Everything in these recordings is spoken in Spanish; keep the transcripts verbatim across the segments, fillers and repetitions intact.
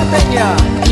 norteña.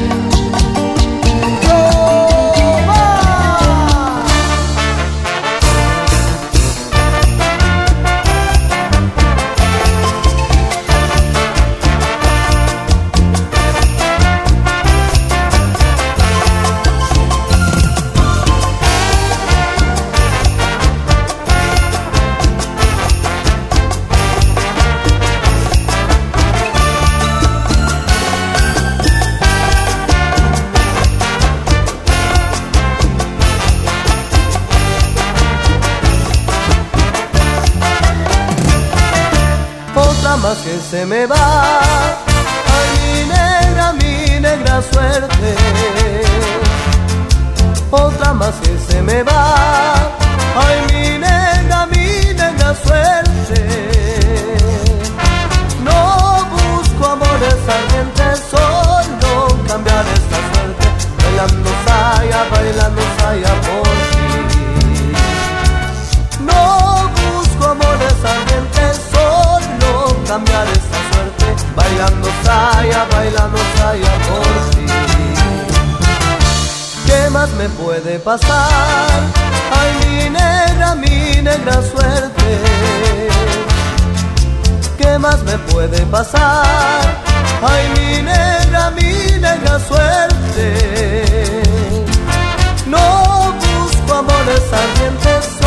Otra más que se me va, ay mi negra, mi negra suerte. Otra más que se me va, ay mi negra, mi negra suerte. No busco amores ardientes, solo cambiar esta suerte. Bailando saya, bailando saya por ti. No busco amores ardientes, cambiar esta suerte, bailando saya, bailando saya por ti. ¿Qué más me puede pasar? Ay mi negra, mi negra suerte. ¿Qué más me puede pasar? Ay mi negra, mi negra suerte. No busco amores ardientes,